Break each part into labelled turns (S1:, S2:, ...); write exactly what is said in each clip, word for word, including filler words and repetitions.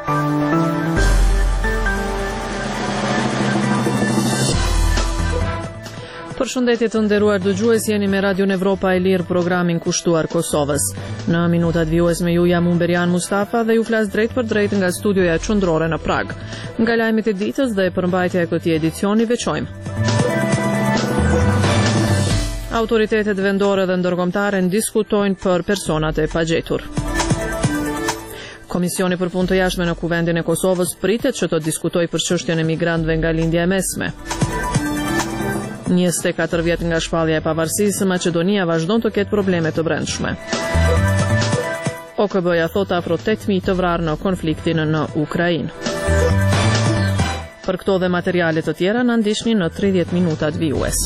S1: Përshëndetje të nderuar dëgjues, jeni me Radio Evropa e Lirë, programin kushtuar Kosovës. Në minutat vijues me ju jam Umberian Mustafa dhe ju flas drejt për drejt nga studioja qendrore në Prag. Nga lajmet e ditës dhe përmbajtja e këtij edicioni veçojmë. Autoritetet vendore dhe ndërkombëtare diskutojnë për personat e pagjetur. Komisioni për punë të jashtme në Kuvendin e Kosovës pritet që të diskutojë për çështjen e migrantëve nga lindja e mesme. njëzet e katër vjet nga shpallja e pavarësisë, Maqedonia vazhdon të ketë probleme të brendshme. O K B-ja thot afro tetë mijë të vrarë në konfliktin në Ukrainë. Për këto dhe materiale të tjera na ndiqni në tridhjetë minutat vijues.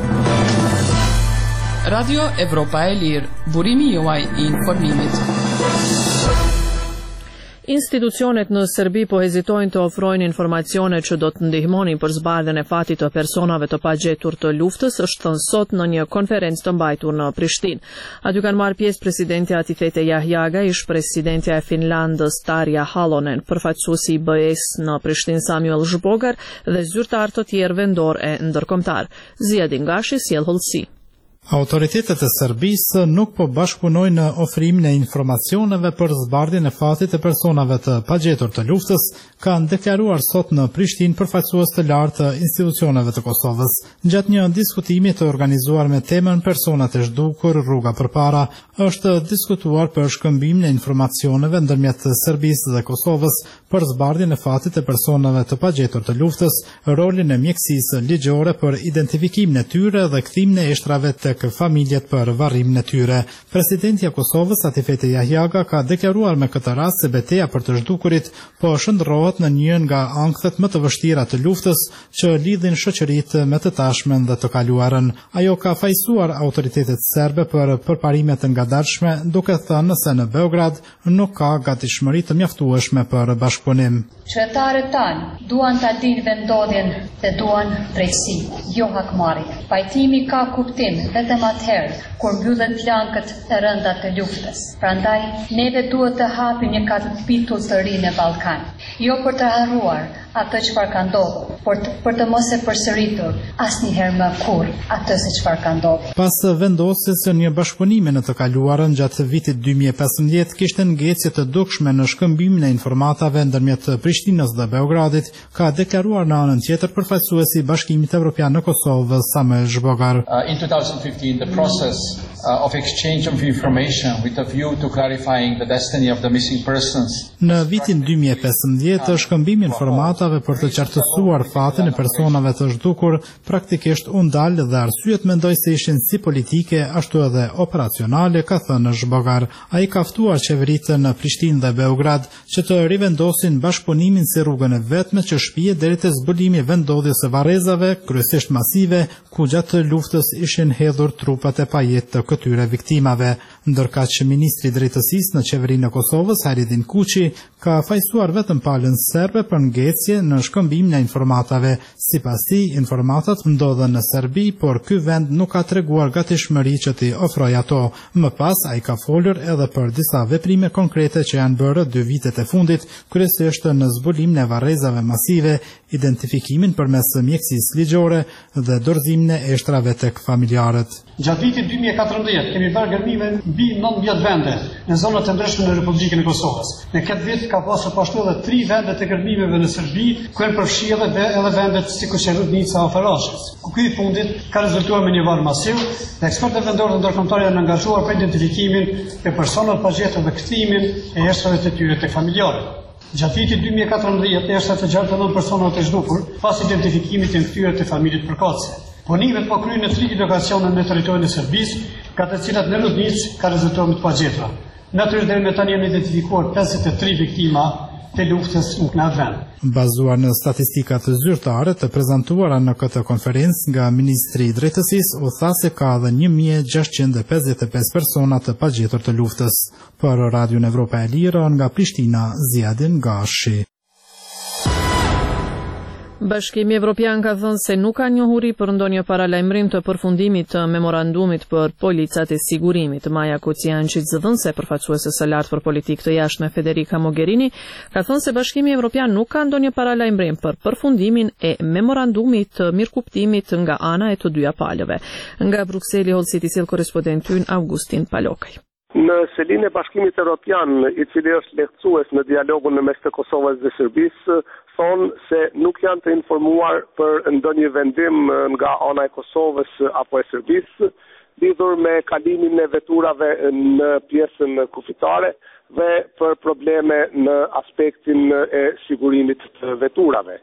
S2: Radio Evropa e Lirë, burimi juaj i informimit.
S1: Institucionet në Serbi po hezitojnë të ofrojnë informacione që do të ndihmonin për zbardhjen e fatit të personave të pagjetur të luftës, është thënë sot në një konferencë të mbajtur në Prishtinë. Aty kanë marrë pjesë presidentja Atifete Jahjaga, ish presidentja e Finlandës Tarja Halonen, përfaqësuesi i B E-s në Prishtinë Samuel Zhbogar dhe zyrtar të tjerë vendor e ndërkombëtar. Ziadin Gashi sjell hollësi.
S3: Autoritetet e Serbisë nuk po bashkëpunojnë në ofrimin e informacioneve për zbardhjen e fatit të personave të pagjetur të luftës, kanë deklaruar sot në Prishtinë përfaqësues të lartë të institucioneve të Kosovës. Gjatë një diskutimi të organizuar me temën personat e zhdukur, rruga përpara, është diskutuar për shkëmbimin e informacioneve ndërmjet Serbisë dhe Kosovës për zbardhjen e fatit të personave të pagjetur të luftës, rolin e mjekësisë ligjore për identifikimin e tyre dhe kthimin e ishtrave të familjet për varrimin e tyre. Presidentja Kosovës Atifete Jahjaga ka deklaruar me këtë rast se betejë për të zhdukurit po shndërrohet në një nga ankthet më të vështira të luftës që lidhin shoqëritë me të tashmen dhe të kaluarën. Ajo ka fajsuar autoritetet serbe për përparimet e ngadalshme, duke thënë se në Beograd nuk ka gatishmëri të mjaftueshme për bashkëpunim.
S4: Qytetarët tanë duan ta dinë vendodhjen dhe duan drejtësi, jo hakmarrje. Pajtimi ka kuptim vetëm atëherë kur mbyllen plankët e rënda të luftës. Prandaj, neve duhet të hapim një kapitull të ri në Ballkan, jo për të harruar atë çfarë ka ndodhur, por të, për të mos e përsëritur asnjëherë më kurrë atë se çfarë ka ndodhur.
S3: Pas vendosjes së një bashkëpunimi në të kaluarën gjatë vitit dy mijë e pesëmbëdhjetë, kishte ngecje të dukshme në shkëmbimin e informatave ndërmjet Prishtinës dhe Beogradit, ka deklaruar në anën tjetër përfaqësuesi i Bashkimit Evropian në Kosovë, Samuel Zhbogar.
S5: Uh, in twenty fifteen, the process uh, of exchange of information with a view to clarifying the destiny of the missing persons.
S3: Në vitin dy mijë e pesëmbëdhjetë, shkëmbimi informatave për të qartësuar fatin e personave të zhdukur praktikisht u ndal dhe arsyet mendoj se ishin si politike ashtu edhe operacionale, ka thënë Zhbogar. Ai ka ftuar qeveritë në Prishtinë dhe Beograd që të rivendosin bashkëpunimin si rrugën e vetme që shpije deri te zbulimi i vendodhjes së varrezave, kryesisht masive, ku gjatë luftës ishin hedhur trupat e pajet të këtyre viktimave. Ndërkaq ministri i drejtësisë në qeverinë e Kosovës, Haridin Kuçi, ka fajsuar vetëm palën serbe për ngecje në shkëmbimin e informatave. Sipas tij, informatat ndodhen në Serbi, por ky vend nuk ka treguar gatishmëri që t'i ofrojë ato. Më pas, ai ka folur edhe për disa veprime konkrete që janë bërë dy vitet e fundit, kryesisht në zbulimin e varrezave masive, identifikimin përmes mjekësisë ligjore dhe dorëzimin e ishtrave tek familjarët.
S6: Gjatë vitit dy mijë e katërmbëdhjetë kemi bërë gërmime mbi nëntëmbëdhjetë vende në zonat e ndryshme në Republikën e Kosovës. Në këtë vit ka pasur po ashtu edhe tri vende të gërmimeve në Serbi, ku janë përfshirë edhe vendet sikur Rudnica o Farashës. Ku ky i fundit ka rezultuar me një varr masiv dhe ekspertët vendorë dhe ndërkombëtarë janë angazhuar për identifikimin e personave pagjetur dhe kthimin e ishtrave të tyre tek familjarët. Gjatë vitit dy mijë e katërmbëdhjetë ishte të gjatë nëntë persona të zhdukur pas identifikimit të këtyre të familjet përkatëse. Punimet po kryen në tri lokacione në territorin e Serbisë, ka të cilat në Rudnicë ka rezultuar me të pagjetura. Natyrisht deri më tani janë identifikuar pesëdhjetë e tre viktima të luftës në atë vend.
S3: Bazuar në statistikat zyrtare të prezantuara në këtë konferencë nga Ministri i Drejtësisë, u tha se ka edhe një mijë gjashtëqind e pesëdhjetë e pesë persona të pagjetur të luftës. Për Radio Evropa e Lirë nga Prishtina, Ziadin Gashi.
S1: Bashkimi Evropian ka thënë se nuk ka njohuri për ndonjë paralajmërim të përfundimit të memorandumit për policat e sigurimit. Maja Kociançi, zëdhënëse përfaqësuese së lartë për politikë të jashtme Federica Mogherini, ka thënë se Bashkimi Evropian nuk ka ndonjë paralajmërim për përfundimin e memorandumit të mirëkuptimit nga ana e të dyja palëve. Nga Brukseli, Holsiti sjell korrespondenti ynë Augustin Palokaj.
S7: Në selinë e Bashkimit Evropian, i cili është lehtësues në dialogun në mes të Kosovës dhe Serbisë, thonë se nuk janë të informuar për ndonjë vendim nga ana e Kosovës apo e Serbisë lidhur me kalimin e veturave në pjesën kufitare dhe për probleme në aspektin e sigurimit të veturave.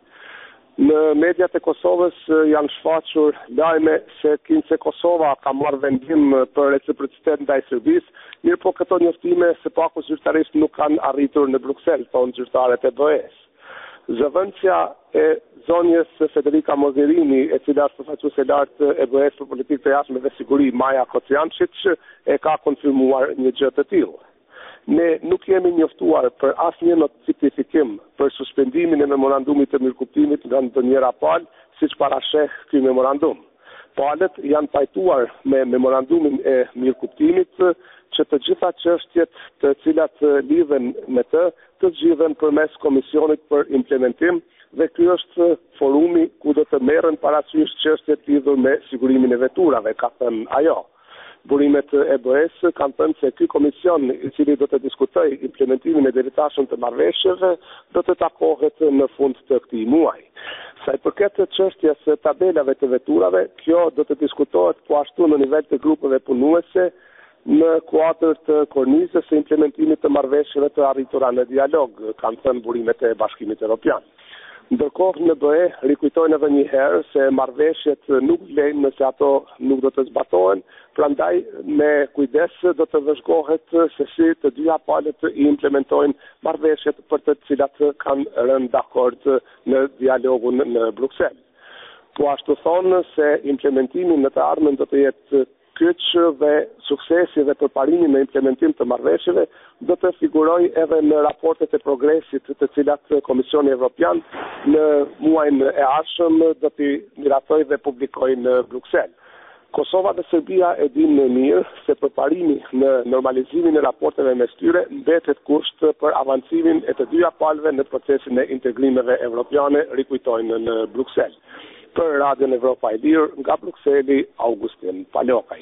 S7: Në mediat e Kosovës janë shfaqur lajme se kinse Kosova ka marrë vendim për reciprocitet ndaj Serbisë, mirë po këto njoftime së paku zyrtarisht nuk kanë arritur në Bruksel, thonë zyrtarët e B E-s. Zëvendësja e zonjës Federica Mogherini, e cila është përfaqësuese lartë e B E-s për politikë të jashtme dhe siguri, Maja Kociançi, e ka konfirmuar një gjë të tillë. Ne nuk jemi njoftuar për asnjë notifikim për suspendimin e memorandumit të mirëkuptimit nga ndonjëra palë, siç parasheh ky memorandum. Palët janë pajtuar me memorandumin e mirëkuptimit që të gjitha çështjet të cilat lidhen me të, të zgjidhen përmes Komisionit për Implementim dhe ky është forumi ku do të merren parasysh çështjet lidhur me sigurimin e veturave, ka thënë ajo. Burimet e B E-s kanë thënë se ky komision, i cili do të diskutojë implementimin e deritashëm të marrëveshjeve, do të takohet në fund të këtij muaji. Sa i përket çështjes së tabelave të veturave, kjo do të diskutohet po ashtu në nivel të grupeve punuese në kuadër të kornizës së implementimit të marrëveshjeve të arritura në dialog, kanë thënë burimet e Bashkimit Evropian. Ndërkohë në B E rikujtojnë edhe një herë se marrëveshjet nuk vlejnë nëse ato nuk do të zbatohen, prandaj me kujdes do të vëzhgohet se si të dyja palët i implementojnë marrëveshjet për të cilat kanë rënë dakord në dialogun në Bruksel. Po ashtu thonë se implementimi në të ardhmen do të jetë kyç dhe suksesi dhe përparimi në implementim të marrëveshjeve do të figurojë edhe në raportet e progresit të cilat Komisioni Evropian në muajin e ardhshëm do t'i miratojë dhe publikojë në Bruksel. Kosova dhe Serbia e dinë më mirë se përparimi në normalizimin e raporteve mes tyre mbetet kusht për avancimin e të dyja palëve në procesin e integrimeve evropiane, rikujtojnë në Bruksel. Për Radion Evropa e Lirë, nga Brukseli, Augustin Palokaj.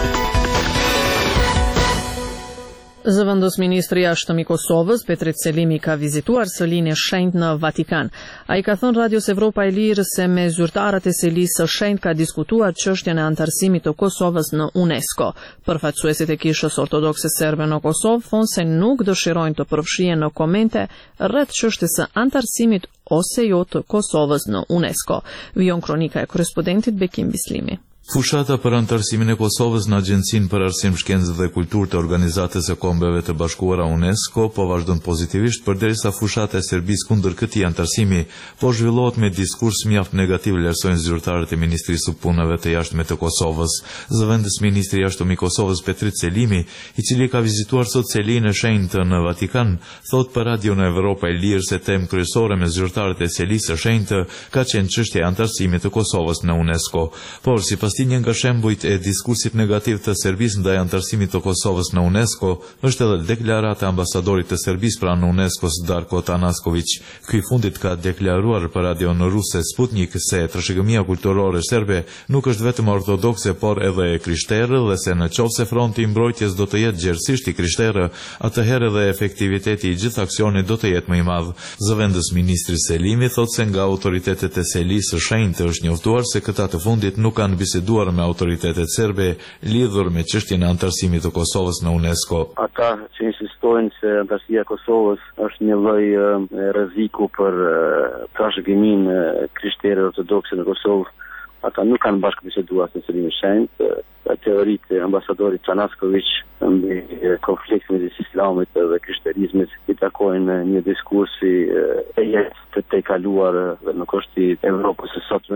S1: Zëvendës ministri i jashtëm i Kosovës, Petrit Selimi, ka vizituar Selinë e Shenjtë në Vatikan. Ai ka thënë Radios Evropa e Lirë se me zyrtarët e Selisë së Shenjtë ka diskutuar çështjen e antarësimit të Kosovës në UNESCO. Përfaqësuesit e Kishës Ortodokse Serbe në Kosovë thonë se nuk dëshirojnë të përfshihen në komente rreth çështjes së antarësimit ose jo të Kosovës në UNESCO. Vijon kronika e korrespondentit Bekim Bislimi.
S8: Fushata për antarësimin e Kosovës në Agjencinë për Arsim, Shkencë dhe Kulturë të Organizatës së Kombeve të Bashkuara UNESCO po vazhdon pozitivisht, përderisa fushata e Serbisë kundër këtij antarësimi po zhvillohet me diskurs mjaft negativ, vlerësojnë zyrtarët e Ministrisë së Punëve të Jashtme të Kosovës. Zëvendës ministri i jashtëm i Kosovës Petrit Selimi, i cili ka vizituar sot Selinë e Shenjtë në Vatikan, thot për Radion Evropa e Lirë se temë kryesore me zyrtarët e Selisë së Shenjtë ka qenë çështja e antarësimit të Kosovës në UNESCO. Por sipas një nga shembujt e diskursit negativ të Serbisë ndaj antarësimit të Kosovës në UNESCO është edhe deklarata e ambasadorit të Serbisë pranë UNESCO-s Darko Tanasković. Ky fundit ka deklaruar për radion ruse Sputnik se trashëgimia kulturore serbe nuk është vetëm ortodokse por edhe e krishterë dhe se në qoftë se fronti i mbrojtjes do të jetë gjerësisht i krishterë, atëherë edhe efektiviteti i gjithë aksionit do të jetë më i madh. Zëvendës ministri Selimi thotë se nga autoritetet e Selisë së Shenjtë është njoftuar se këta të fundit nuk kanë biseduar me autoritetet serbe lidhur me çështjen e antarësimit të Kosovës në UNESCO.
S9: Ata që insistojnë se antarësia e Kosovës është një lloj rreziku për trashëgiminë krishtere ortodokse në Kosovë, ata nuk kanë bashkëbiseduar me Selinë e Shenjtë. Teoritë e ambasadorit Tanasković mbi konfliktin midis islamit dhe krishterizmit i takojnë një diskursi e jetë të tejkaluar dhe nuk është i Evropës së sotme.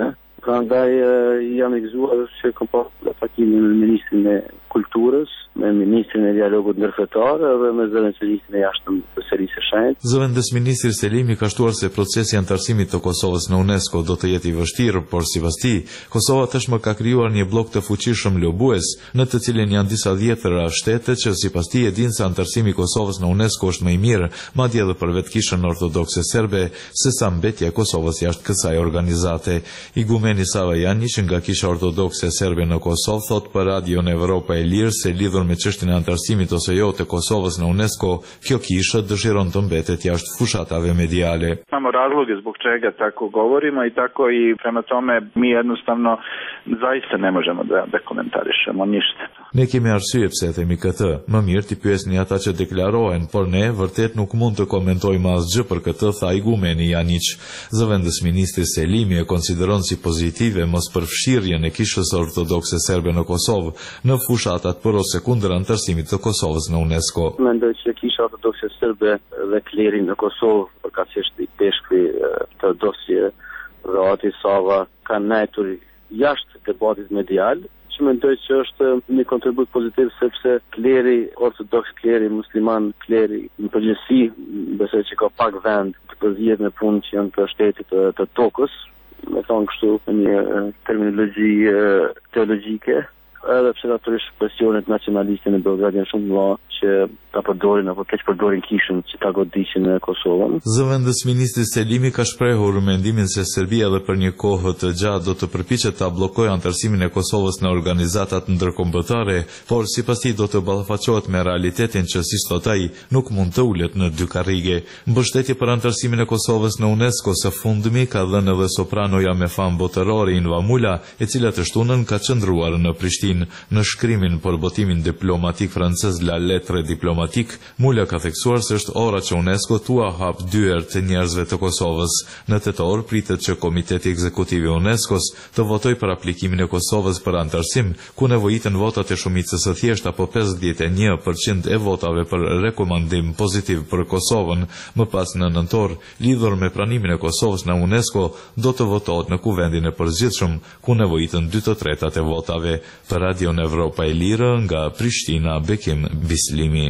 S9: Prandaj jam i gëzuar që kam pasur takimin me ministrin e kulturës, me ministrin e dialogut ndërfetar dhe me zëvendësministrin e jashtëm të Serisë së Shenjtë.
S8: Zëvendësministri Selimi ka shtuar se procesi i antarësimit të Kosovës në UNESCO do të jetë i vështirë, por sipas tij, Kosova tashmë ka krijuar një blok të fuqishëm lobues, në të cilin janë disa dhjetëra shtete që sipas tij e dinë se antarësimi i Kosovës në UNESCO është më i mirë, madje edhe për vetkishën ortodokse serbe, sesa mbetja e Kosovës jashtë kësaj organizate. Igumeni Sava Janić nga Kisha Ortodokse Serbe në Kosovë thot për Radion Evropa e Lirë se lidhur me çështjen e antarësimit ose jo të Kosovës në UNESCO, kjo kishë dëshiron të mbetet jashtë fushatave mediale.
S10: Imamo razloge zbog čega tako govorimo i tako i prema tome mi jednostavno zaista ne možemo da, da komentarišemo ništa.
S8: Ne kemi arsye pse e themi këtë. Më mirë ti pyesni ata që deklarohen, por ne vërtet nuk mund të komentojmë asgjë për këtë, tha igumeni Janić. Zëvendësministri Selimi e konsideron si pozitive mos përfshirjen e kishës ortodokse serbe në Kosovë në fushatat për ose kundër antarësimit të Kosovës në UNESCO.
S9: Mendoj që kisha ortodokse serbe dhe kleri në Kosovë, përkatësisht i peshkvi të dosje dhe Ati Sava kanë nejtur jashtë debatit medial, që mendoj që është një kontribut pozitiv sepse kleri ortodoks, kleri musliman, kleri në përgjithësi, besoj që ka pak vend të përzihet në punë që janë të shtetit të, të tokës, me thonë kështu një terminologji teologjike, edhe pse natyrisht presionet nacionaliste në Beograd janë shumë mëdha që ta përdorin apo keq përdorin kishën që ta godisin në Kosovën.
S8: Zëvendësministri Selimi ka shprehur mendimin se Serbia edhe për një kohë të gjatë do të përpiqet ta bllokojë antarësimin e Kosovës në organizatat ndërkombëtare, por sipas tij do të ballafaqohet me realitetin që si thot ai nuk mund të ulet në dy karrige. Mbështetje për antarësimin e Kosovës në UNESCO së fundmi ka dhënë edhe sopranoja me fam botërore Inva Mula, e cila të shtunën ka qëndruar në Prishtinë. Në shkrimin për botimin diplomatik francez La Lettre Diplomatique, Mula ka theksuar se është ora që UNESCO tua hap dyert të njerëzve të Kosovës. Në tetor pritet që Komiteti Ekzekutiv i UNESCO-s të votojë për aplikimin e Kosovës për antarësim, ku nevojiten votat e shumicës së thjeshtë apo pesëdhjetë e një përqind e votave për rekomandim pozitiv për Kosovën. Më pas në nëntor, lidhur me pranimin e Kosovës në UNESCO, do të votohet në kuvendin e përgjithshëm, ku nevojiten dy të tretat e votave. Për Radion Evropa e Lirë nga Prishtina, Bekim Bislimi.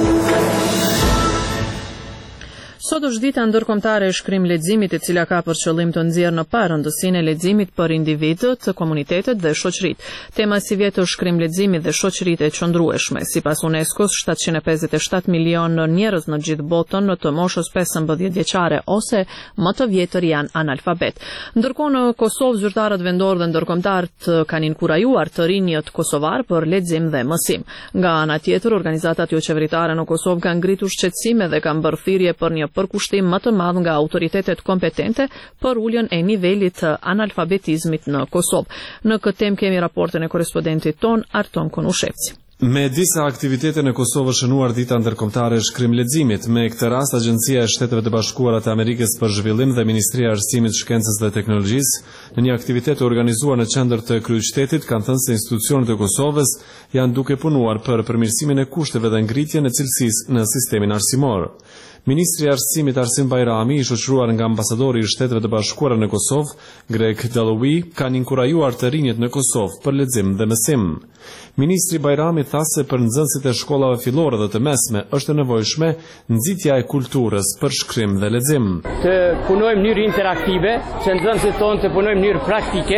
S1: Sot është dita ndërkombëtare e shkrim leximit, e cila ka për qëllim të nxjerrë në parë rëndësinë e leximit për individët, komunitetet dhe shoqëritë. Tema si vjetë është shkrim leximit dhe shoqëritë e qëndrueshme. Sipas UNESCO-s, shtatëqind e pesëdhjetë e shtatë milion njerëz në gjithë botën në të moshës pesëmbëdhjetë vjeçare ose më të vjetër janë analfabet. Ndërkohë në Kosovë, zyrtarët vendor dhe ndërkombëtarët kanë inkurajuar të rinjët kosovar për lexim dhe mësim. Nga ana tjetër, organizatat jo qeveritare në Kosovë kanë ngritur shqetësime dhe kanë bërë thirrje për një përkushtim më të madh nga autoritetet kompetente për uljen e nivelit të analfabetizmit në Kosovë. Në këtë temë kemi raportin e korrespondentit ton Arton Konushevci.
S11: Me disa aktivitete në Kosovë shënuar dita ndërkombëtare e shkrim leximit, me këtë rast Agjencia e Shteteve të Bashkuara të Amerikës për Zhvillim dhe Ministria e Arsimit, Shkencës dhe Teknologjisë, në një aktivitet organizuar në qendër të kryeqytetit, kanë thënë se institucionet e Kosovës janë duke punuar për përmirësimin e kushteve dhe ngritjen e cilësisë në sistemin arsimor. Ministri i Arsimit Arsim Bajrami, i shoqëruar nga ambasadori i Shteteve të Bashkuara në Kosovë, Greg Dalloway, kanë inkurajuar të rinjët në Kosovë për lexim dhe mësim. Ministri Bajrami tha se për nxënësit e shkollave fillore dhe të mesme është e nevojshme nxitja e kulturës për shkrim dhe lexim.
S12: Të punojmë në mënyrë interaktive, që nxënësit tonë të punojmë në mënyrë praktike,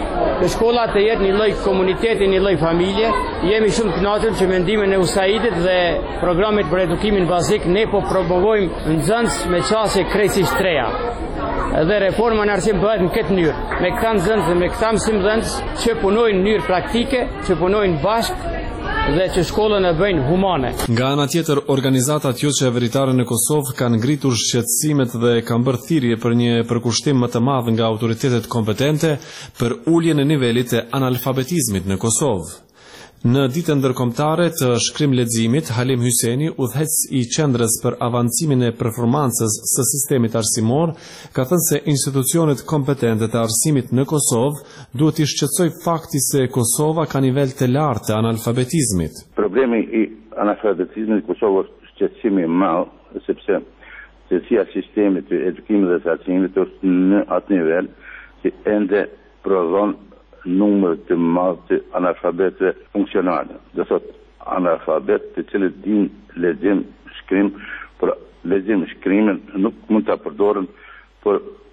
S12: të shkollat të jetë një lloj komuniteti, një lloj familje. Jemi shumë të kënaqur që me ndihmën e U S A I D-it dhe programit për edukimin bazik ne po promovojmë nxënës me qasje krejtësisht treja. Dhe reforma në arsim bëhet në këtë mënyrë, me këta nxënës dhe me këta mësimdhënës që punojnë në mënyrë praktike, që punojnë bashkë dhe që shkollën e bëjnë humane.
S11: Nga ana tjetër, organizatat jo qeveritare në Kosovë kanë ngritur shqetësimet dhe kanë bërë thirrje për një përkushtim më të madh nga autoritetet kompetente për uljen e nivelit të analfabetizmit në Kosovë. Në ditën ndërkombëtare të shkrim leximit, Halim Hyseni, udhëheq i qendrës për avancimin e performancës së sistemit arsimor, ka thënë se institucionet kompetente të arsimit në Kosovë duhet të shqetësojë fakti se Kosova ka nivel të lartë të analfabetizmit.
S13: Problemi i analfabetizmit në Kosovë është shqetësimi i madh, sepse cilësia e sistemit të edukimit dhe të arsimit është në atë nivel që ende prodhon numër të madh të analfabetëve funksionale. Do thotë analfabet të cilët din lexim, shkrim, por lexim, shkrimin nuk mund ta përdoren për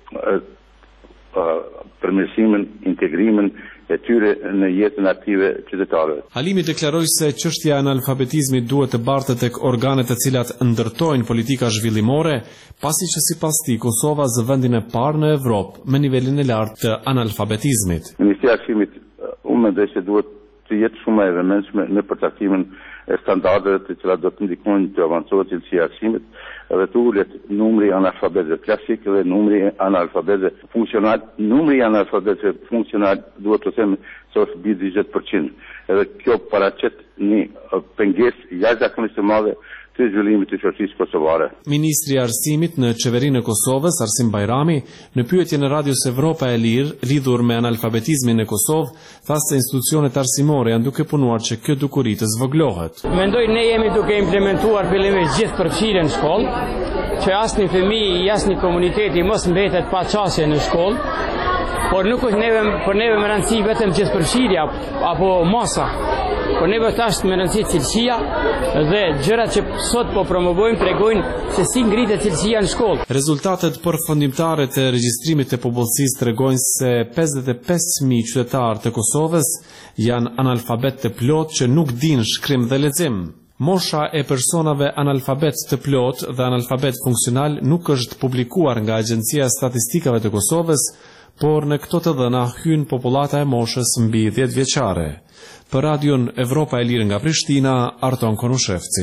S13: përmirësimin, integrimin e tyre në jetën aktive qytetarëve.
S11: Halimi deklaroi se çështja e analfabetizmit duhet të bartet tek organet të cilat ndërtojnë politika zhvillimore, pasi që sipas tij Kosova zë vendin e parë në Evropë me nivelin e lartë të analfabetizmit.
S13: Ministria e Arsimit, unë mendoj se duhet të jetë shumë e vëmendshme në përcaktimin e standardeve të cilat do të ndikojnë të avancohet cilësia e arsimit dhe të ulet numri analfabetëve klasik dhe numri analfabetëve funksional. Numri analfabetëve funksional duhet të them se është mbi njëzet përqind. Edhe kjo paraqet një pengesë jashtëzakonisht të madhe të zhvillimit të shoqërisë kosovare.
S11: Ministri i Arsimit në qeverinë e Kosovës, Arsim Bajrami, në pyetje në Radios Evropa e Lirë lidhur me analfabetizmin në Kosovë, tha se institucionet arsimore janë duke punuar që kjo dukuri të zvoglohet.
S12: Mendoj ne jemi duke implementuar fillimisht gjithë përfshirjen në shkollë, që asnjë fëmijë, asnjë komuniteti mos mbetet pa çështje në shkollë, por nuk është neve për neve më rëndësi vetëm gjithë përfshirja apo masa. Por neve është më rëndësi cilësia dhe gjërat që sot po promovojmë tregojnë se si ngritet cilësia në shkollë.
S11: Rezultatet përfundimtare të regjistrimit të popullsisë tregojnë se pesëdhjetë e pesë mijë qytetarë të Kosovës janë analfabet të plot që nuk dinë shkrim dhe lexim. Mosha e personave analfabet të plot dhe analfabet funksional nuk është publikuar nga Agjencia e Statistikave të Kosovës, por në këto të dhëna hyn popullata e moshës mbi dhjetë vjeçare. Për Radion Evropa e Lirë nga Prishtina, Arton Konushevci.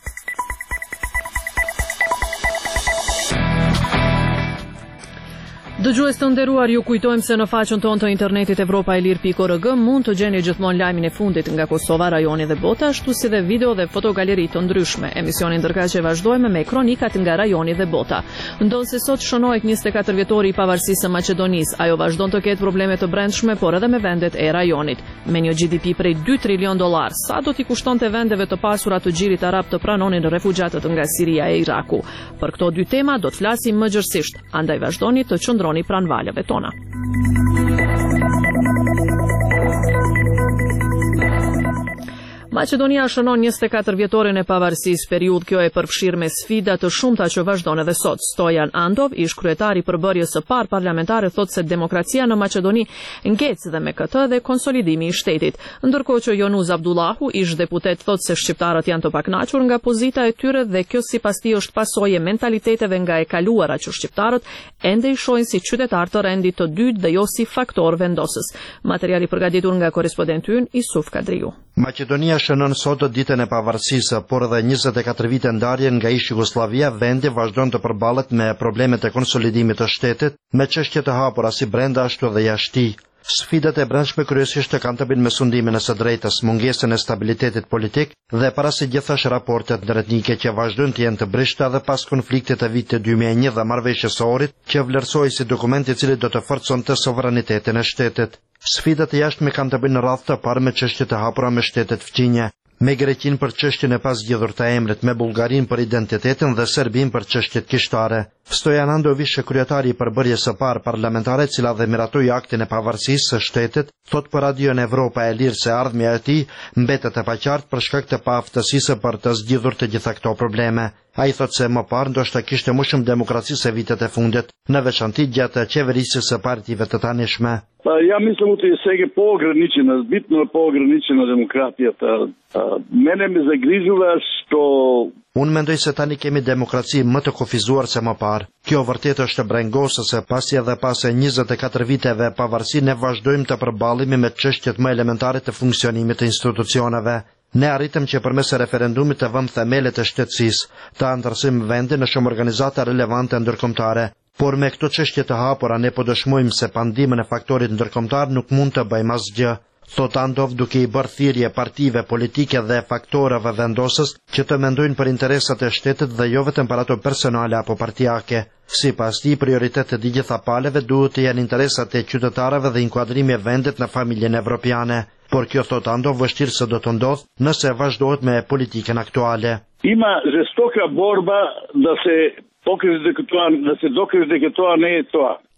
S1: Dëgjues të nderuar, ju kujtojmë se në faqen tonë të internetit evropa e lir pikë org mund të gjeni gjithmonë lajmin e fundit nga Kosova, rajoni dhe bota, ashtu si dhe video dhe fotogaleri të ndryshme. Emisionin ndërkaq e vazhdojmë me kronikat nga rajoni dhe bota. Ndodh se sot shënohet njëzet e katër vjetori i pavarësisë së Maqedonisë. Ajo vazhdon të ketë probleme të brendshme, por edhe me vendet e rajonit. Me një G D P prej dy trilion dollar, sa do t'i kushtonte vendeve të pasura të Gjirit Arab të pranonin refugjatët nga Siria e Iraku. Për këto dy tema do të flasim më gjërësisht, andaj vazhdoni të qëndroni pranë valeve tona. Maqedonia shënon njëzet e katër vjetorin e pavarësisë, periudhë kjo e përfshir me sfida të shumta që vazhdon edhe sot. Stojan Andov, ish kryetari i përbërjes së parë parlamentare, thotë se demokracia në Maqedoni ngec dhe me këtë dhe konsolidimi i shtetit. Ndërkohë që Jonuz Abdullahu, ish deputet, thotë se shqiptarët janë të pakënaqur nga pozita e tyre dhe kjo sipas tij është pasojë mentaliteteve nga e kaluara që shqiptarët ende i shohin si qytetar të rendit të dytë dhe jo si faktor vendosës. Materiali përgatitur nga korrespondenti ynë Isuf Kadriu.
S14: Maqedonia shënon sot ditën e pavarësisë, por edhe njëzet e katër vite ndarje nga ish Jugosllavia, vendi vazhdon të përballet me problemet e konsolidimit të shtetit, me çështje të hapura si brenda ashtu dhe jashtë. Sfidat e brendshme kryesisht kanë të bëjnë me sundimin e së drejtës, mungesën e stabilitetit politik dhe parasysh raportet ndërretnike që vazhdojnë të jenë të brishta dhe pas konfliktit të vitit dy mijë e një dhe marrëveshjes së Ohrit, që vlerësoi si dokument i cili do të forconte sovranitetin e shtetit. Sfidat e jashtme kanë të bëjnë në radhë të parë me çështjet e hapura me shtetet fqinje, me Greqinë për çështjen e pasgjedhur të emrit, me Bullgarinë për identitetin dhe Serbinë për çështjet kishtare. Stojan Andov, kryetari i përbërjes së parë parlamentare, e cila dhe miratoi aktin e pavarësisë së shtetit, thot për Radion Evropa e Lirë se ardhmja e tij mbetet e paqartë për shkak të paaftësisë për të zgjidhur të gjitha këto probleme. Ai thot se më parë ndoshta kishte më shumë demokraci se vitet e fundit, në veçanti gjatë qeverisjes së partive të tanishme.
S15: Ja mislim u se je poograničena, bitno je poograničena demokratията. Mene me zagrižuje što
S14: Unë mendoj se tani kemi demokraci më të kufizuar se më parë. Kjo vërtet është brengosëse, pasi edhe pas e njëzet e katër viteve pavarësi ne vazhdojmë të përballemi me çështjet më elementare të funksionimit të institucioneve. Ne arritëm që përmes referendumit të vëmë themelet e shtetësisë, të ndërtojmë vendin në shumë organizata relevante ndërkombëtare. Por me këto çështje të hapura ne po dëshmojmë se pa ndihmën e faktorit ndërkombëtar nuk mund të bëjmë asgjë. Thot Andov, duke i bërë thirrje partive politike dhe faktorëve vendosës që të mendojnë për interesat e shtetit dhe jo vetëm për ato personale apo partijake. Sipas tij, prioritetet e gjitha palëve duhet të jenë interesat e qytetarëve dhe inkuadrimi i vendit në familjen evropiane. Por kjo, thot Andov, vështirë se do të ndodhë nëse vazhdohet me politikën aktuale.
S15: Ima žestoka borba da se pokrije da se dokaže da je to ne to.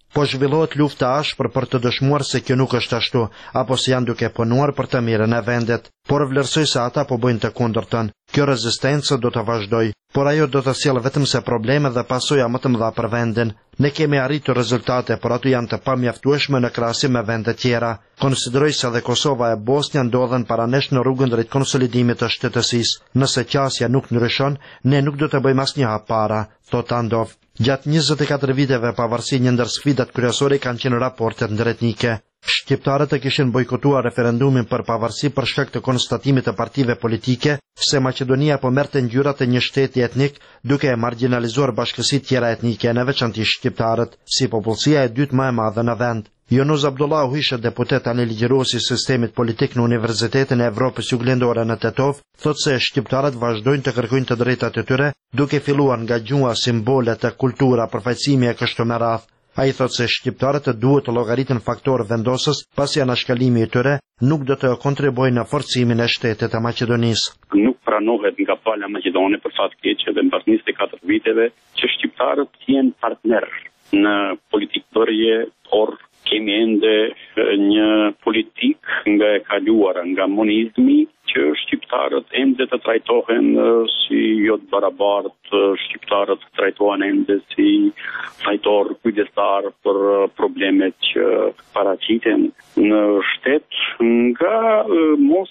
S14: po zhvillohet lufta ashpër për të dëshmuar se kjo nuk është ashtu, apo se janë duke punuar për të mirën e vendit, por vlerësoj se ata po bëjnë të kundërtën. Kjo rezistencë do të vazhdoj, por ajo do të sjellë vetëm se probleme dhe pasoja më të mëdha për vendin. Ne kemi arritur rezultate, por ato janë të pamjaftueshme në krahasim me vende tjera. Konsideroj se edhe Kosova e Bosnia ndodhen para nesh në rrugën drejt konsolidimit të shtetësisë. Nëse qasja nuk ndryshon, ne nuk do të bëjmë asnjë hap para, thot Andov. Gjatë njëzet e katër viteve pavarësi, një ndër sfidat kryesore kanë qenë raportet ndërretnike. Shqiptarët e kishin bojkotuar referendumin për pavarësi për shkak të konstatimit të partive politike se Maqedonia po merrte ngjyrat e një shteti etnik, duke e marginalizuar bashkësitë tjera etnike, në veçanti shqiptarët, si popullsia e dytë më e madhe në vend. Jonuz Abdullahu ishte deputet tani ligjëruesi i sistemit politik në Universitetin e Evropës Juglindore në Tetov, thotë se shqiptarët vazhdojnë të kërkojnë të drejtat e tyre, duke filluar nga gjua, simbolet e kultura, përfaqësimi e kështu me radhë. Ai thotë se shqiptarët duhet të llogaritën faktorë vendosës, pasi anashkalimi i tyre nuk do të kontribuojë në forcimin e shtetit të Maqedonisë.
S16: Nuk pranohet nga pala Maqedone për fat keq edhe mbas njëzet e katër viteve që shqiptarët jenë partner në politikë bërje, por kemi ende një politik nga e kaluara, nga monizmi, që shqiptarët ende të trajtohen si jo të barabartë, shqiptarët trajtohen ende si trajtor kujdestar për problemet që paraqiten në shtet, nga mos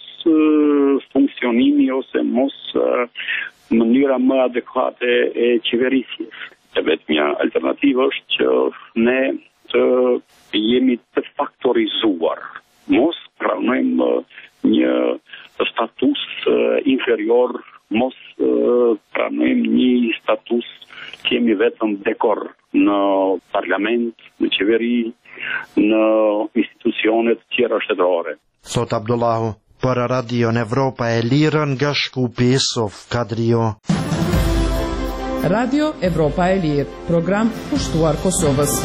S16: funksionimi ose mos mënyra më adekuate e qeverisjes. E vetmja alternativë është që ne të jemi të faktorizuar, mos pranojmë një status inferior, mos pranojmë një status kemi vetëm dekor në parlament, në qeveri, në institucionet tjera shtetërore.
S14: Thot Abdullahu, për Radion Evropa e Lirë nga Shkupi, Sof Kadrio.
S2: Radio Evropa e Lirë, program pushtuar Kosovës.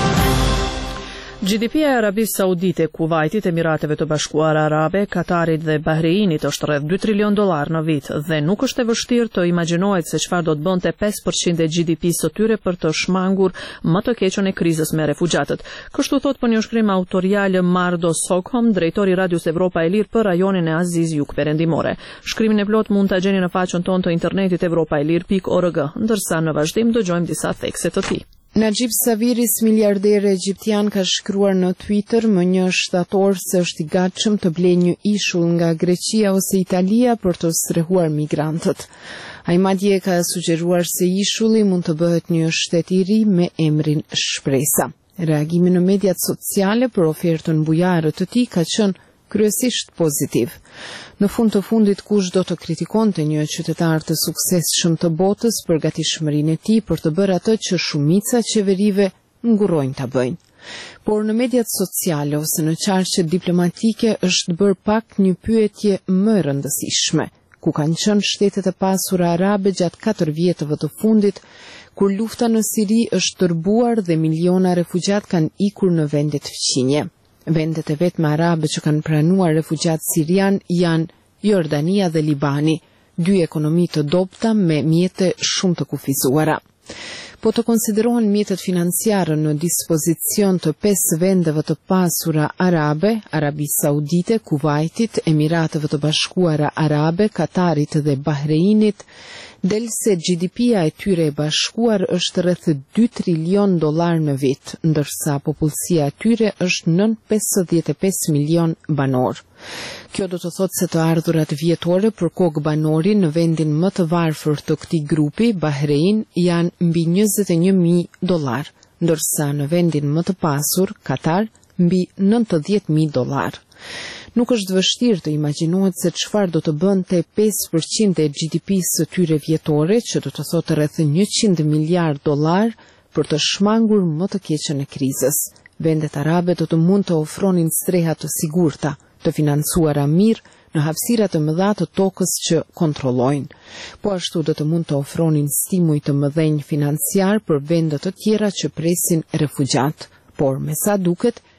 S1: G D P-ja e Arabisë Saudite, Kuvajtit, Emirateve të Bashkuara Arabe, Katarit dhe Bahreinit është rreth dy trilion dollar në vit dhe nuk është e vështirë të imagjinohet se çfarë do të bënte pesë përqind e G D P-së së tyre për të shmangur më të keqen e krizës me refugjatët. Kështu thot për një shkrim autorial Mardo Sokholm, drejtori i Radios Evropa e Lirë për rajonin e Aziz Jug Perëndimore. Shkrimin e plot mund ta gjeni në faqen tonë të internetit evropa e lirë pikë org, ndërsa në vazhdim dëgjojmë disa thekse të tij.
S17: Najib Saviris, miliarder egjiptian, ka shkruar në Twitter më një shtator se është i gatshëm të blejë një ishull nga Greqia ose Italia për të strehuar migrantët. Ai madje ka sugjeruar se ishulli mund të bëhet një shtet i ri me emrin Shpresa. Reagimi në mediat sociale për ofertën bujare të tij ka qenë kryesisht pozitiv. Në fund të fundit, kush do të kritikonte një qytetar të suksesshëm të botës për gatishmërinë e tij për të bërë atë që shumica qeverive ngurrojnë ta bëjnë. Por në mediat sociale ose në qarqet diplomatike është bërë pak një pyetje më rëndësishme, ku kanë qenë shtetet e pasura arabe gjatë katër vjetëve të fundit, kur lufta në Siri është tërbuar dhe miliona refugjat kanë ikur në vendet fqinje. Vendet e vetme arabe që kanë pranuar refugjat sirian janë Jordania dhe Libani, dy ekonomi të dobta me mjete shumë të kufizuara. Po të konsiderohen mjetet financiare në dispozicion të pesë vendeve të pasura arabe, Arabisë Saudite, Kuvajtit, Emirateve të Bashkuara Arabe, Katarit dhe Bahreinit, del se G D P-ja e tyre e bashkuar është rreth dy trilion dollar në vit, ndërsa popullsia e tyre është nën pesëdhjetë e pesë milion banor. Kjo do të thotë se të ardhurat vjetore për kokë banori në vendin më të varfër të këtij grupi, Bahrein, janë mbi njëzet e një mijë dollar, ndërsa në vendin më të pasur, Katar, mbi nëntëdhjetë mijë dollar. Nuk është vështirë të imagjinohet se çfarë do të bënte pesë përqind e G D P-së së tyre vjetore, që do të thotë rreth njëqind miliard dollar, për të shmangur më të keqen e krizës. Vendet arabe do të mund të ofronin streha të sigurta, të financuara mirë në hapësira të mëdha të tokës që kontrollojnë. Po ashtu do të mund të ofronin stimuj të mëdhenj financiar për vende të tjera që presin refugjat, por me sa duket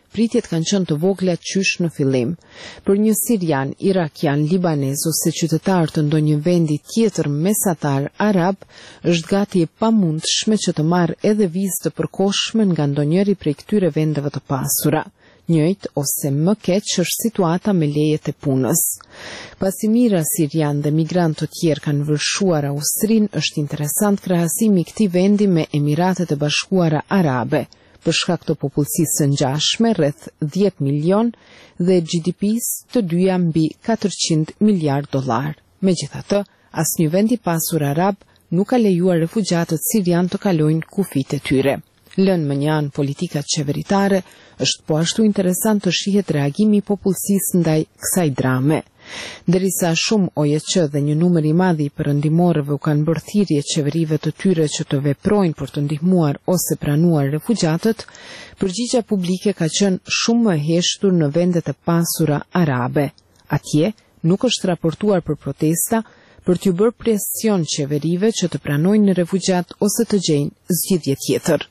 S17: pritjet kanë qenë të vogla qysh në fillim. Për një sirian, irakian, libanez ose qytetar të ndonjë vendi tjetër mesatar arab, është gati e pamundshme që të marrë edhe vizë të përkohshme nga ndonjëri prej këtyre vendeve të pasura. Njëjtë ose më keq është situata me lejet e punës. Pasi mijëra sirian dhe migrantë të tjerë kanë vërshuar Austrinë, është interesant krahasimi i këtij vendi me Emiratet e Bashkuara Arabe, për shkak të popullsisë së ngjashme rreth dhjetë milion dhe G D P-s të dyja mbi katërqind miliard dollar. Megjithatë, asnjë vend i pasur arab nuk ka lejuar refugjatët sirian të kalojnë kufijtë e tyre. Lënë më një anë politikat qeveritare, është po ashtu interesant të shihet reagimi i popullsisë ndaj kësaj drame. Derisa shumë O E C dhe një numër i madh i perëndimorëve u kanë bërë thirrje qeverive të tyre që të veprojnë për të ndihmuar ose pranuar refugjatët, përgjigjja publike ka qenë shumë më e heshtur në vendet e pasura arabe. Atje nuk është raportuar për protesta, për t'ju bërë presion qeverive që të pranojnë refugjat ose të gjejnë zgjidhje tjetër.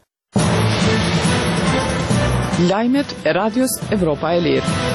S2: Lajmet e Radios Evropa e Lirë.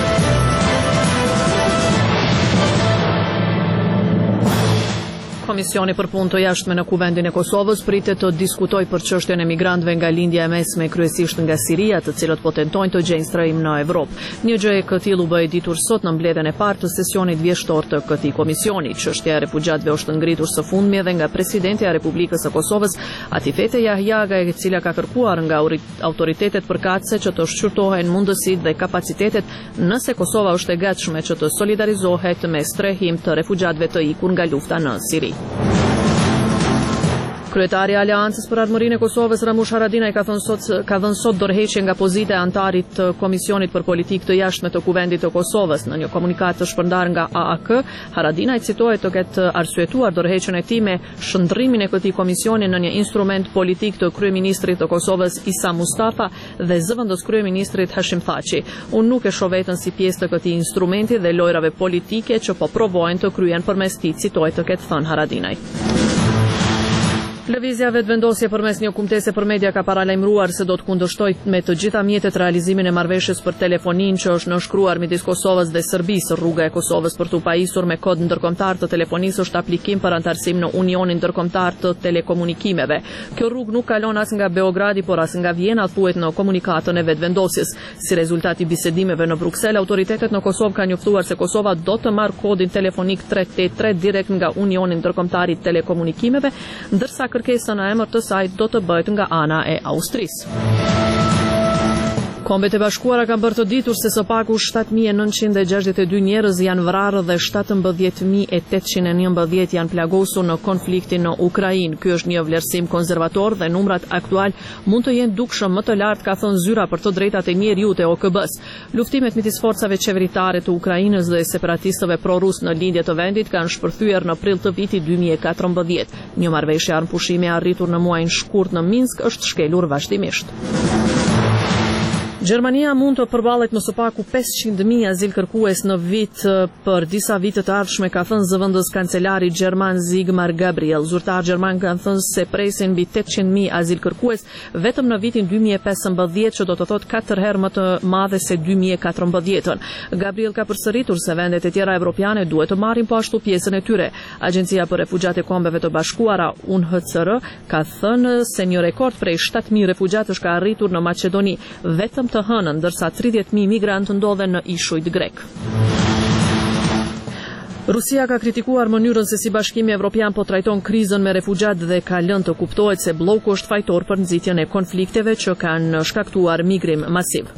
S1: Komisioni për punë të jashtme në Kuvendin e Kosovës pritet të diskutojë për çështjen e migrantëve nga lindja e mesme, kryesisht nga Siria, të cilët po tentojnë të gjejnë strehim në Evropë. Një gjë e këtillë u bë ditur sot në mbledhjen e parë të sesionit vjeshtor të këtij komisioni. Çështja e refugjatëve është ngritur së fundmi edhe nga presidenti i Republikës së Kosovës, Atifete Jahjaga, e cila ka kërkuar nga autoritetet përkatëse që të shqyrtohen mundësitë dhe kapacitetet nëse Kosova është e gatshme që të solidarizohet me strehim të refugjatëve të ikur nga lufta në Siri. Kryetari i Aleancës për Armërinë e Kosovës, Ramush Haradinaj, ka thënë sot ka dhënë sot dorëheqje nga pozita e antarit të Komisionit për Politikë të Jashtme të Kuvendit të Kosovës. Në një komunikat të shpërndar nga A A K, Haradinaj citohet të ketë arsyetuar dorëheqjen e tij me shndrimin e këtij komisioni në një instrument politik të kryeministrit të Kosovës Isa Mustafa dhe zëvendës kryeministrit Hashim Thaçi. Unë nuk e shoh veten si pjesë të këtij instrumenti dhe lojrave politike që po provojnë të kryen përmes tij, citohet të ketë thënë Haradinaj. Lëvizja vetëvendosje përmes një kumtese për media ka paralajmëruar se do të kundërshtojë me të gjitha mjetet realizimin e marrëveshjes për telefoninë që është nënshkruar midis Kosovës dhe Serbisë. Rruga e Kosovës për të pajisur me kod ndërkombëtar të telefonisë është aplikim për antarësim në Unionin Ndërkombëtar të Telekomunikimeve. Kjo rrugë nuk kalon as nga Beogradi, por as nga Vjena, thuhet në komunikatën e vetëvendosjes. Si rezultat i bisedimeve në Bruksel, autoritetet në Kosovë kanë njoftuar se Kosova do të marrë kodin telefonik tre tetëdhjetë tre direkt nga Unioni Ndërkombëtar i Telekomunikimeve, ndërsa kërkesa në emër të saj do të bëhet nga ana e Austrisë. Kombet e Bashkuara kanë bërë të ditur se së paku shtatë mijë e nëntëqind e gjashtëdhjetë e dy njerëz janë vrarë dhe shtatëmbëdhjetë mijë e tetëqind e njëmbëdhjetë janë plagosur në konfliktin në Ukrainë. Ky është një vlerësim konservator dhe numrat aktual mund të jenë dukshëm më të lartë, ka thënë zyra për të drejtat e njeriut e O K B-s. Luftimet midis forcave qeveritare të Ukrainës dhe separatistëve pro-rus në lindje të vendit kanë shpërthyer në prill të vitit dy mijë e katërmbëdhjetë. Një marrëveshje armëpushimi e arritur në muajin shkurt në Minsk është shkelur vazhdimisht. Gjermania mund të përballet më së paku pesëqind mijë azilkërkues në vit për disa vite të ardhshme, ka thënë zëvendës kancelari gjerman Sigmar Gabriel. Zyrtar gjerman kanë thënë se presin mbi tetëqind mijë azilkërkues vetëm në vitin dy mijë e pesëmbëdhjetë, që do të thotë katër herë më të madhe se dy mijë e katërmbëdhjetën. Gabriel ka përsëritur se vendet e tjera evropiane duhet të marrin po ashtu pjesën e tyre. Agjencia për Refugjatë e Kombeve të Bashkuara, U N H C R, ka thënë se një rekord prej shtatë mijë refugjatësh ka arritur në Maqedoni vetëm të hënën, ndërsa tridhjetë mijë migrantë ndodhen në ishujt grek. Rusia ka kritikuar mënyrën se si Bashkimi Evropian po trajton krizën me refugjat dhe ka lënë të kuptohet se bloku është fajtor për nxitjen e konflikteve që kanë shkaktuar migrim masiv.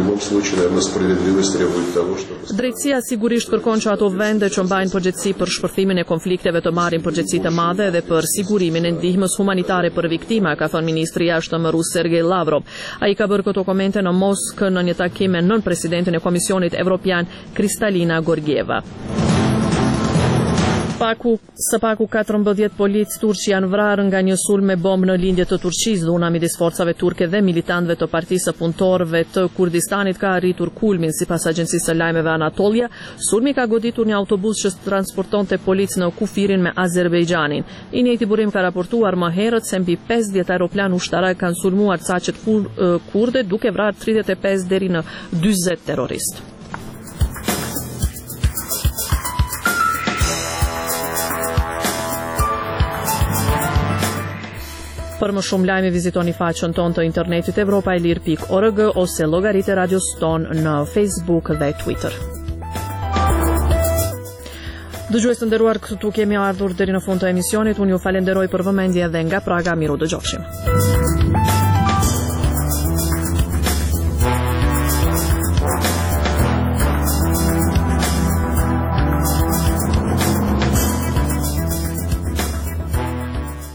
S1: Drejtësia sigurisht kërkon që ato vende që mbajnë përgjegjësi për shpërthimin e konflikteve të marrin përgjegjësi të madhe dhe për sigurimin e ndihmës humanitare për viktima, ka thënë ministri i jashtëm rus Sergej Lavrov. Ai ka bërë këto komente në Moskë në një takim me nën-presidentin e Komisionit Evropian Kristalina Georgieva. Paku, së paku katërmbëdhjetë polic turq janë vrarë nga një sulm me bombë në lindje të Turqisë. Dhuna midis forcave turke dhe militantëve të Partisë së Punëtorëve të Kurdistanit ka arritur kulmin, sipas agjencisë së lajmeve Anatolia. Sulmi ka goditur një autobus që transportonte policë në kufirin me Azerbejxhanin. I njëjti burim ka raportuar më herët se mbi pesëdhjetë aeroplan ushtarak kanë sulmuar saqet kurde, duke vrarë tridhjetë e pesë deri në dyzet terroristë. Për më shumë lajme vizitoni faqen tonë të internetit evropa e lir pikë org ose llogaritë e radios tonë në Facebook dhe Twitter. Dëgjues të nderuar, këtu kemi ardhur deri në fund të emisionit. Unë ju falenderoj për vëmendje dhe nga Praga miru dëgjofshim.